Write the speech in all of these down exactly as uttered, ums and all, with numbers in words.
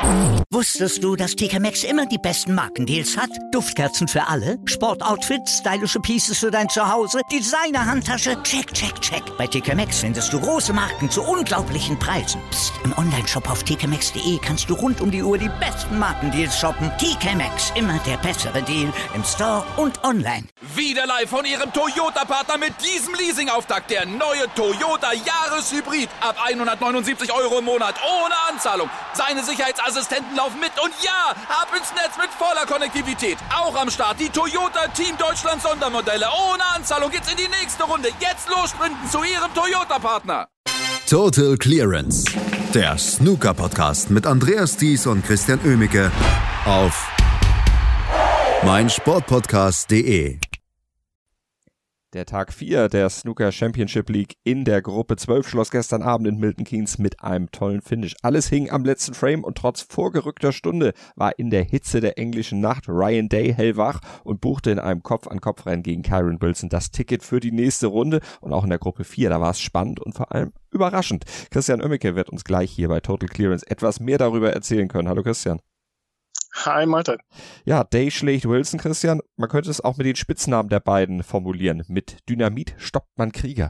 Wusstest du, dass T K Maxx immer die besten Markendeals hat? Duftkerzen für alle, Sportoutfits, stylische Pieces für dein Zuhause, Designer-Handtasche, check, check, check. Bei T K Maxx findest du große Marken zu unglaublichen Preisen. Psst. Im Onlineshop auf t k maxx punkt d e kannst du rund um die Uhr die besten Markendeals shoppen. T K Maxx, immer der bessere Deal im Store und online. Wieder live von Ihrem Toyota-Partner mit diesem Leasing-Auftakt. Der neue Toyota Jahreshybrid. Ab hundertneunundsiebzig Euro im Monat. Ohne Anzahlung. Seine Sicherheitsassistenten laufen mit. Und ja, ab ins Netz mit voller Konnektivität. Auch am Start die Toyota Team Deutschland Sondermodelle. Ohne Anzahlung geht's in die nächste Runde. Jetzt los sprinten zu Ihrem Toyota-Partner. Total Clearance. Der Snooker-Podcast mit Andreas Thies und Christian Oemicke auf meinsportpodcast punkt de. Der Tag vier der Snooker Championship League in der Gruppe zwölf schloss gestern Abend in Milton Keynes mit einem tollen Finish. Alles hing am letzten Frame und trotz vorgerückter Stunde war in der Hitze der englischen Nacht Ryan Day hellwach und buchte in einem Kopf-an-Kopf-Rennen gegen Kyren Wilson das Ticket für die nächste Runde. Und auch in der Gruppe vier, da war es spannend und vor allem überraschend. Christian Oemicke wird uns gleich hier bei Total Clearance etwas mehr darüber erzählen können. Hallo Christian. Hi Malte. Ja, Day schlägt Wilson, Christian. Man könnte es auch mit den Spitznamen der beiden formulieren. Mit Dynamit stoppt man Krieger.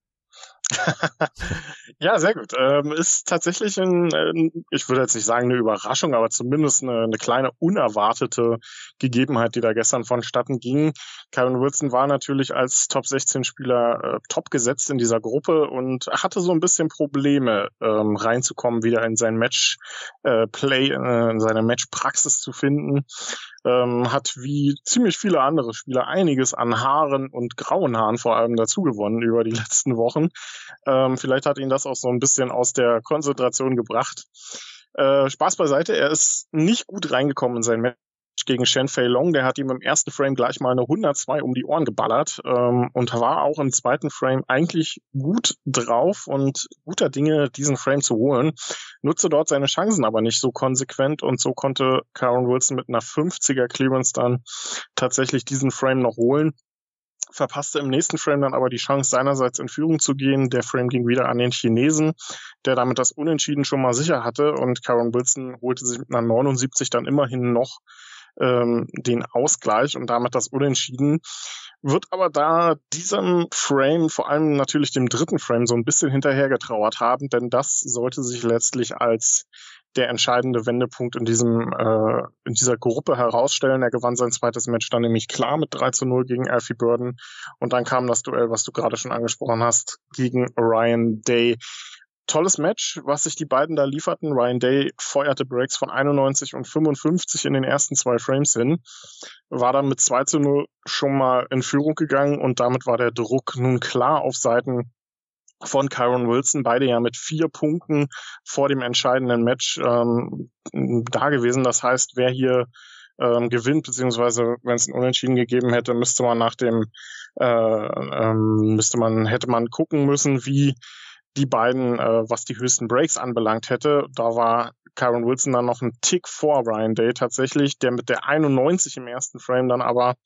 Ja, sehr gut. Ähm, ist tatsächlich ein, ein, ich würde jetzt nicht sagen eine Überraschung, aber zumindest eine, eine kleine unerwartete Gegebenheit, die da gestern vonstatten ging. Kyren Wilson war natürlich als Top sechzehn Spieler äh, top gesetzt in dieser Gruppe und hatte so ein bisschen Probleme ähm, reinzukommen, wieder in sein Match-Play, äh, in seine Match-Praxis zu finden. Ähm, hat wie ziemlich viele andere Spieler einiges an Haaren und grauen Haaren vor allem dazu gewonnen über die letzten Wochen. Ähm, vielleicht hat ihn das auch so ein bisschen aus der Konzentration gebracht. Äh, Spaß beiseite, er ist nicht gut reingekommen in sein Match gegen Shen Fei Long. Der hat ihm im ersten Frame gleich mal eine hundertzwei um die Ohren geballert ähm, und war auch im zweiten Frame eigentlich gut drauf und guter Dinge, diesen Frame zu holen. Nutzte dort seine Chancen aber nicht so konsequent und so konnte Kyren Wilson mit einer fünfziger Clearance dann tatsächlich diesen Frame noch holen. Verpasste im nächsten Frame dann aber die Chance, seinerseits in Führung zu gehen. Der Frame ging wieder an den Chinesen, der damit das Unentschieden schon mal sicher hatte und Kyren Wilson holte sich mit einer neunundsiebzig dann immerhin noch ähm, den Ausgleich und damit das Unentschieden. Wird aber da diesem Frame, vor allem natürlich dem dritten Frame, so ein bisschen hinterhergetrauert haben, denn das sollte sich letztlich als der entscheidende Wendepunkt in diesem äh, in dieser Gruppe herausstellen. Er gewann sein zweites Match dann nämlich klar mit drei zu null gegen Alfie Burden und dann kam das Duell, was du gerade schon angesprochen hast, gegen Ryan Day. Tolles Match, was sich die beiden da lieferten. Ryan Day feuerte Breaks von einundneunzig und fünfundfünfzig in den ersten zwei Frames hin, war dann mit zwei zu null schon mal in Führung gegangen und damit war der Druck nun klar auf Seiten von Kyren Wilson, beide ja mit vier Punkten vor dem entscheidenden Match ähm, da gewesen. Das heißt, wer hier ähm, gewinnt, beziehungsweise wenn es ein Unentschieden gegeben hätte, müsste man nach dem äh, ähm, müsste man hätte man gucken müssen, wie die beiden, äh, was die höchsten Breaks anbelangt hätte. Da war Kyren Wilson dann noch einen Tick vor Ryan Day tatsächlich, der mit der einundneunzig im ersten Frame dann aber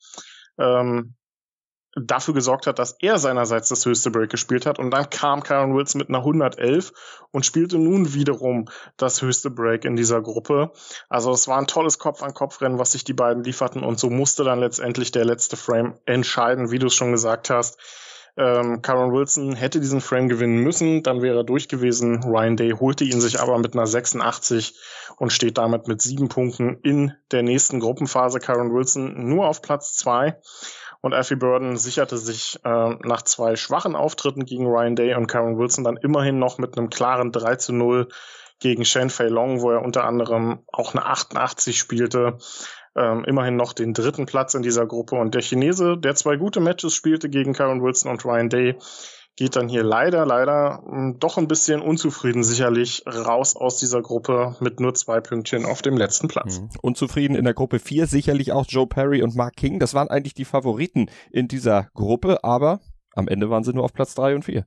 ähm, dafür gesorgt hat, dass er seinerseits das höchste Break gespielt hat. Und dann kam Kyren Wilson mit einer hundertelf und spielte nun wiederum das höchste Break in dieser Gruppe. Also es war ein tolles Kopf-an-Kopf-Rennen, was sich die beiden lieferten. Und so musste dann letztendlich der letzte Frame entscheiden, wie du es schon gesagt hast. Ähm, Kyren Wilson hätte diesen Frame gewinnen müssen, dann wäre er durch gewesen. Ryan Day holte ihn sich aber mit einer sechsundachtzig und steht damit mit sieben Punkten in der nächsten Gruppenphase. Kyren Wilson nur auf Platz zwei. Und Alfie Burden sicherte sich äh, nach zwei schwachen Auftritten gegen Ryan Day und Kyren Wilson dann immerhin noch mit einem klaren drei zu null gegen Shen Fei Long, wo er unter anderem auch eine achtundachtzig spielte, ähm, immerhin noch den dritten Platz in dieser Gruppe. Und der Chinese, der zwei gute Matches spielte gegen Kyren Wilson und Ryan Day, geht dann hier leider, leider mh, doch ein bisschen unzufrieden sicherlich raus aus dieser Gruppe mit nur zwei Pünktchen auf dem letzten Platz. Mhm. Unzufrieden in der Gruppe vier sicherlich auch Joe Perry und Mark King. Das waren eigentlich die Favoriten in dieser Gruppe, aber am Ende waren sie nur auf Platz drei und vier.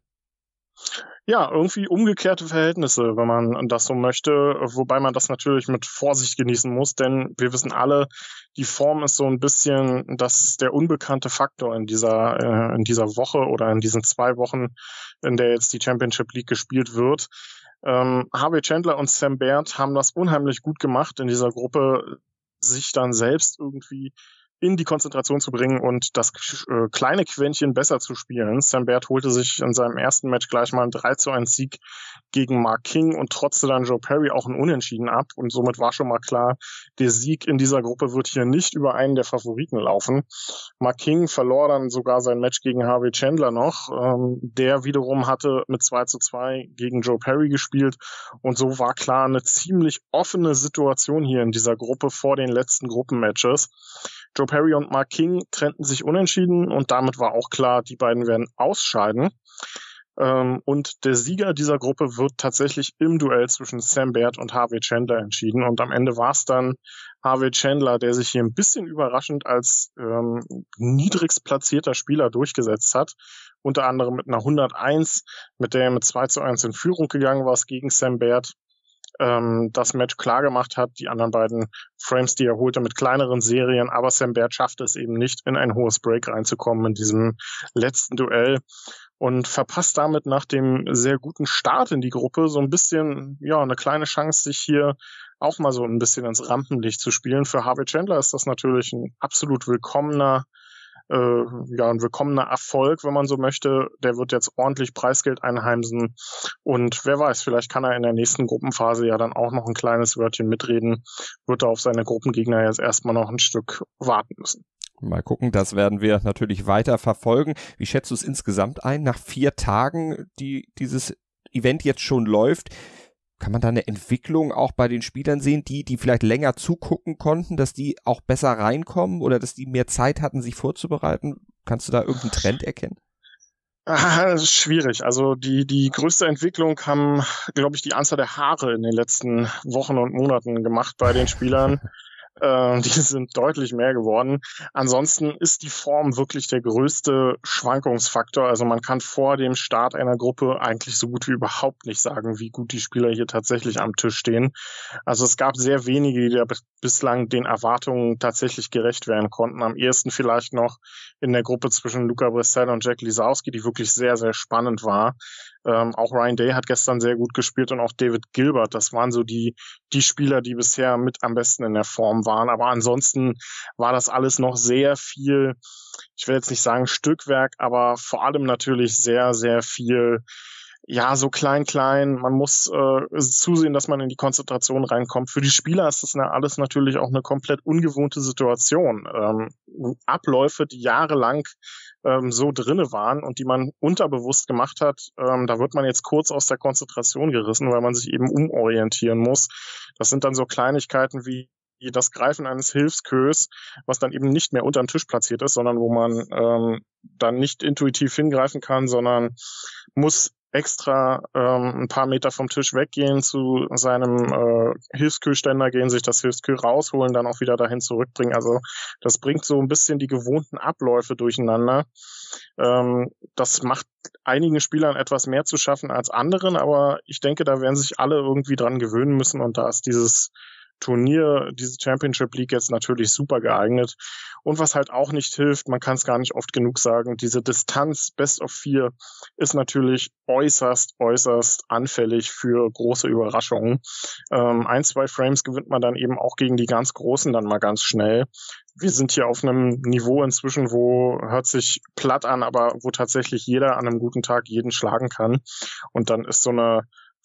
Ja, irgendwie umgekehrte Verhältnisse, wenn man das so möchte, wobei man das natürlich mit Vorsicht genießen muss, denn wir wissen alle, die Form ist so ein bisschen das der unbekannte Faktor in dieser äh, in dieser Woche oder in diesen zwei Wochen, in der jetzt die Championship League gespielt wird. Ähm, Harvey Chandler und Sam Baird haben das unheimlich gut gemacht in dieser Gruppe, sich dann selbst irgendwie in die Konzentration zu bringen und das äh, kleine Quäntchen besser zu spielen. Sam Baird holte sich in seinem ersten Match gleich mal einen drei zu eins Sieg gegen Mark King und trotzte dann Joe Perry auch ein Unentschieden ab. Und somit war schon mal klar, der Sieg in dieser Gruppe wird hier nicht über einen der Favoriten laufen. Mark King verlor dann sogar sein Match gegen Harvey Chandler noch. Ähm, der wiederum hatte mit zwei zu zwei gegen Joe Perry gespielt. Und so war klar eine ziemlich offene Situation hier in dieser Gruppe vor den letzten Gruppenmatches. Joe Perry und Mark King trennten sich unentschieden und damit war auch klar, die beiden werden ausscheiden. Ähm, und der Sieger dieser Gruppe wird tatsächlich im Duell zwischen Sam Baird und Harvey Chandler entschieden. Und am Ende war es dann Harvey Chandler, der sich hier ein bisschen überraschend als ähm, niedrigst platzierter Spieler durchgesetzt hat. Unter anderem mit einer hunderteins, mit der er mit zwei zu eins in Führung gegangen war gegen Sam Baird. Das Match klar gemacht hat, die anderen beiden Frames, die er holte, mit kleineren Serien, aber Sam Baird schaffte es eben nicht, in ein hohes Break reinzukommen in diesem letzten Duell und verpasst damit nach dem sehr guten Start in die Gruppe so ein bisschen, ja, eine kleine Chance, sich hier auch mal so ein bisschen ins Rampenlicht zu spielen. Für Harvey Chandler ist das natürlich ein absolut willkommener Äh, ja, ein willkommener Erfolg, wenn man so möchte. Der wird jetzt ordentlich Preisgeld einheimsen und wer weiß, vielleicht kann er in der nächsten Gruppenphase ja dann auch noch ein kleines Wörtchen mitreden, wird er auf seine Gruppengegner jetzt erstmal noch ein Stück warten müssen. Mal gucken, das werden wir natürlich weiter verfolgen. Wie schätzt du es insgesamt ein, nach vier Tagen, die dieses Event jetzt schon läuft? Kann man da eine Entwicklung auch bei den Spielern sehen, die, die vielleicht länger zugucken konnten, dass die auch besser reinkommen oder dass die mehr Zeit hatten, sich vorzubereiten? Kannst du da irgendeinen Trend erkennen? Ah, das ist schwierig. Also die, die größte Entwicklung haben, glaube ich, die Anzahl der Haare in den letzten Wochen und Monaten gemacht bei den Spielern. Äh, die sind deutlich mehr geworden. Ansonsten ist die Form wirklich der größte Schwankungsfaktor. Also man kann vor dem Start einer Gruppe eigentlich so gut wie überhaupt nicht sagen, wie gut die Spieler hier tatsächlich am Tisch stehen. Also es gab sehr wenige, die da bislang den Erwartungen tatsächlich gerecht werden konnten. Am ehesten vielleicht noch in der Gruppe zwischen Luca Brissell und Jack Lisowski, die wirklich sehr, sehr spannend war. Ähm, auch Ryan Day hat gestern sehr gut gespielt und auch David Gilbert. Das waren so die die Spieler, die bisher mit am besten in der Form waren. Aber ansonsten war das alles noch sehr viel, ich will jetzt nicht sagen Stückwerk, aber vor allem natürlich sehr, sehr viel, ja, so klein, klein. Man muss äh, zusehen, dass man in die Konzentration reinkommt. Für die Spieler ist das alles natürlich auch eine komplett ungewohnte Situation. Ähm, Abläufe, die jahrelang ähm, so drinne waren und die man unterbewusst gemacht hat, ähm, da wird man jetzt kurz aus der Konzentration gerissen, weil man sich eben umorientieren muss. Das sind dann so Kleinigkeiten wie das Greifen eines Hilfskös, was dann eben nicht mehr unterm Tisch platziert ist, sondern wo man ähm, dann nicht intuitiv hingreifen kann, sondern muss extra ähm, ein paar Meter vom Tisch weggehen, zu seinem äh, Hilfskö-Ständer gehen, sich das Hilfskö rausholen, dann auch wieder dahin zurückbringen. Also das bringt so ein bisschen die gewohnten Abläufe durcheinander. Ähm, das macht einigen Spielern etwas mehr zu schaffen als anderen, aber ich denke, da werden sich alle irgendwie dran gewöhnen müssen und da ist dieses Turnier, diese Championship League jetzt natürlich super geeignet. Und was halt auch nicht hilft, man kann es gar nicht oft genug sagen, diese Distanz Best of vier ist natürlich äußerst, äußerst anfällig für große Überraschungen. Ähm, ein, zwei Frames gewinnt man dann eben auch gegen die ganz Großen dann mal ganz schnell. Wir sind hier auf einem Niveau inzwischen, wo hört sich platt an, aber wo tatsächlich jeder an einem guten Tag jeden schlagen kann. Und dann ist so eine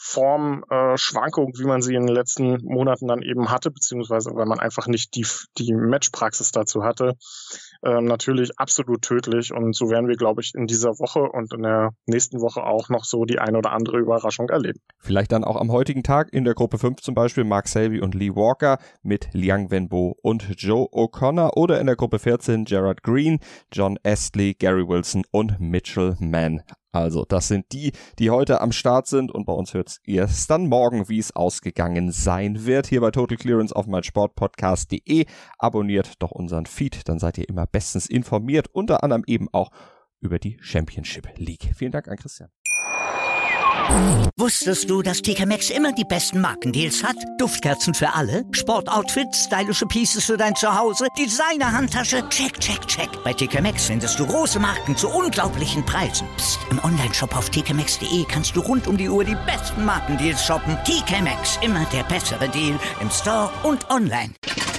Formschwankung, äh, wie man sie in den letzten Monaten dann eben hatte, beziehungsweise weil man einfach nicht die, die Matchpraxis dazu hatte, ähm, natürlich absolut tödlich. Und so werden wir, glaube ich, in dieser Woche und in der nächsten Woche auch noch so die ein oder andere Überraschung erleben. Vielleicht dann auch am heutigen Tag in der Gruppe fünf zum Beispiel Mark Selby und Lee Walker mit Liang Wenbo und Joe O'Connor oder in der Gruppe vierzehn Gerard Green, John Astley, Gary Wilson und Mitchell Mann. Also, das sind die, die heute am Start sind und bei uns hört ihr es dann morgen, wie es ausgegangen sein wird. Hier bei Total Clearance auf meinsportpodcast punkt de. Abonniert doch unseren Feed, dann seid ihr immer bestens informiert, unter anderem eben auch über die Championship League. Vielen Dank an Christian. Wusstest du, dass T K Maxx immer die besten Markendeals hat? Duftkerzen für alle, Sportoutfits, stylische Pieces für dein Zuhause, Designer-Handtasche, check, check, check. Bei T K Maxx findest du große Marken zu unglaublichen Preisen. Psst. Im Onlineshop auf t k maxx punkt d e kannst du rund um die Uhr die besten Markendeals shoppen. T K Maxx, immer der bessere Deal im Store und online.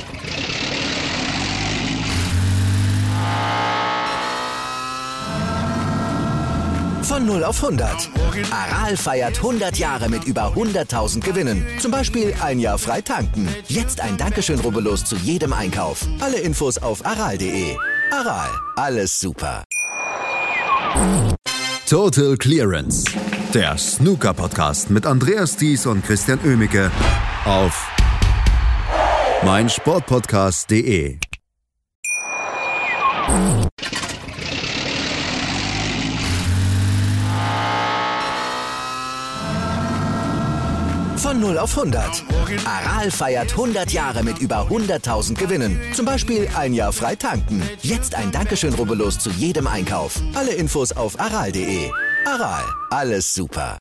Von null auf hundert. Aral feiert hundert Jahre mit über hunderttausend Gewinnen. Zum Beispiel ein Jahr frei tanken. Jetzt ein Dankeschön, rubbellos zu jedem Einkauf. Alle Infos auf aral punkt de. Aral, alles super. Total Clearance. Der Snooker-Podcast mit Andreas Thies und Christian Oemicke auf meinsportpodcast punkt de. Von null auf hundert. Aral feiert hundert Jahre mit über hunderttausend Gewinnen. Zum Beispiel ein Jahr frei tanken. Jetzt ein Dankeschön, rubbellos zu jedem Einkauf. Alle Infos auf aral punkt de. Aral, alles super.